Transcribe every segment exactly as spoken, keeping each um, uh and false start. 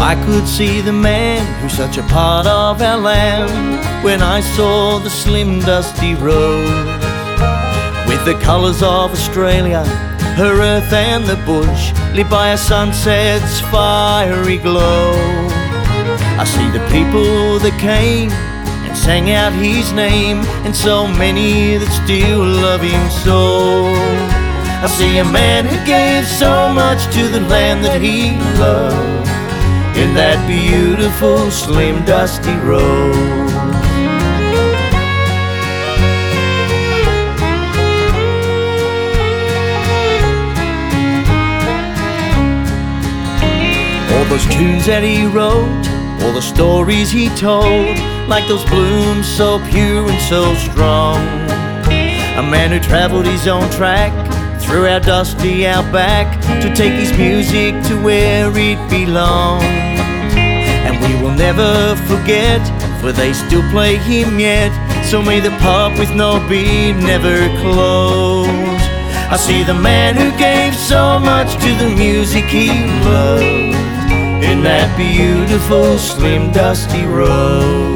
I could see the man who's such a part of our land when I saw the slim dusty rose, with the colours of Australia, her earth and the bush, lit by a sunset's fiery glow. I see the people that came and sang out his name, and so many that still love him so. I see a man who gave so much to the land that he loved, in that beautiful slim dusty road. All those tunes that he wrote, all the stories he told, like those blooms so pure and so strong. A man who travelled his own track through our dusty outback to take his music to where it belongs. And we will never forget, for they still play him yet, so may the pub with no beat never close. I see the man who gave so much to the music he loved, in that beautiful slim dusty rose.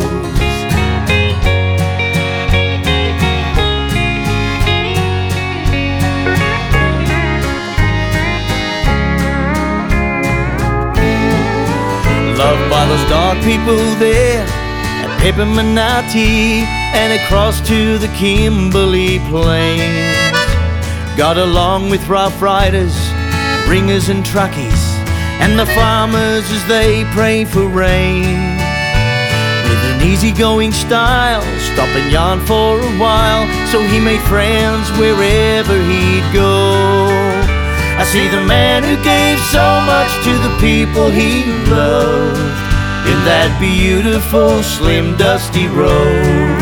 Loved by those dark people there at Pepperminati and across to the Kimberley Plains. Got along with rough riders, ringers and truckies, and the farmers as they pray for rain. With an easygoing style, stop and yarn for a while, so he made friends wherever he'd go. I see the man who gave so much to the people he loved, in that beautiful slim dusty road.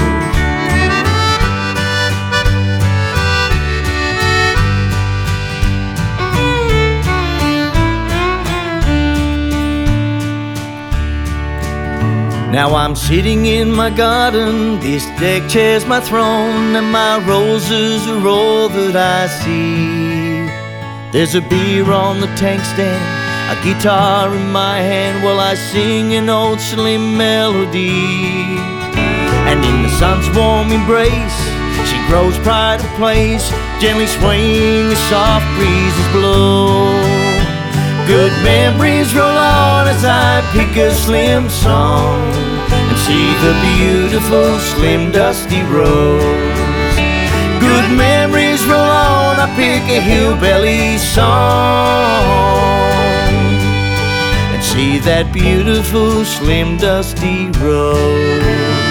Now I'm sitting in my garden, this deck chair's my throne, and my roses are all that I see. There's a beer on the tank stand, a guitar in my hand, while I sing an old slim melody. And in the sun's warm embrace, she grows pride of place, gently swaying as soft breezes blow. Good memories roll on as I pick a slim song and see the beautiful slim dusty road. Good memories roll on, I pick a hillbilly song and see that beautiful slim dusty road.